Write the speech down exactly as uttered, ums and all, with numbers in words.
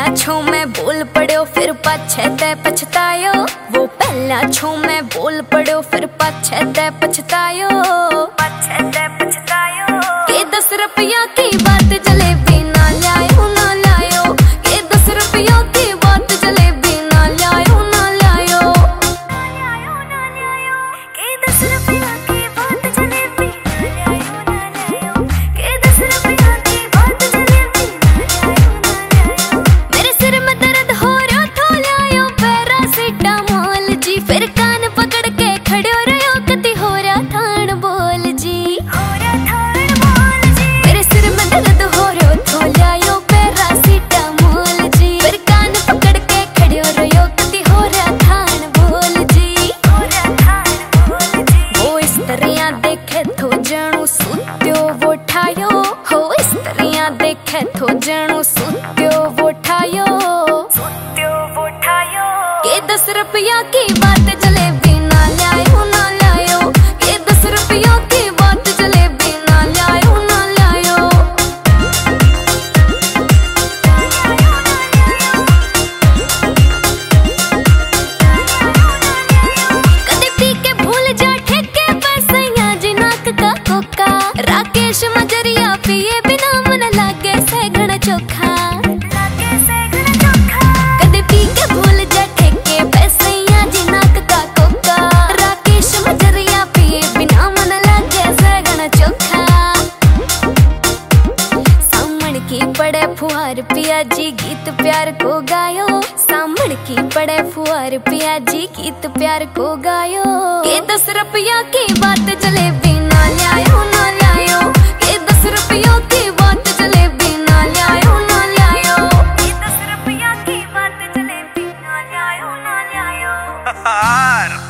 छो में बोल पड़ो फिर पाछे ते पछतायो। वो पहला छो में बोल पड़ो फिर पाछे ते पछतायो। पाछे ते पछतायो के दस रुपया की बात जलेबी ना लायो ना लायो। के दस रुपया की बात जलेबी ना लायो ना लायो। के दस रुपया की बात जलेबी ना लायो ना लायो। के दस रुपया की बात जलेबी ना लायो ना लायो। मेरे सिर में दर्द हो रहा था लायो पैरासिटामोल जी। फिर कान पकड़ के खड़े हो रहे हो कति हो रहा थान बोल जी। हो रहा थान बोल जी। मेरे सिर में दर्द हो रहा था लायो पैरासिटामोल जी। फिर कान पकड़ के खड़े हो रहे हो कति हो रहा थान बोल जी। हो रहा थान बोल जी। वो इस तरह देखे तो जानू सुत्यो वो ठायो। हो इस तरह देखे तो जानू सुत्यो वो ठायो। सुत्यो वो ठायो के दस रुपया की बात जलेबी ना लायो ना लायो। के दस रुपया की बात जलेबी ना लायो ना लायो। कदे पी के भूल जा ठेके पैसैया जी नाक का कोका। राकेश मजरिया पिए बिना मन लागे सैगण चोखा। लागे सैगण चोखा। कदे पी के भूल जा ठेके पैसैया जी नाक का कोका। राकेश मजरिया पिए बिना मन लागे सैगण चोखा। सामण की पड़े फुहार पिया जी गीत प्यार को गायो। सामण की पड़े फुहार पिया जी गीत प्यार को गायो। के दस रुपया की बात जलेबी ना लायो ना लायो। के दस रुपया की बात जलेबी ना लायो ना लायो। के दस रुपया की बात जलेबी ना लायो ना लायो।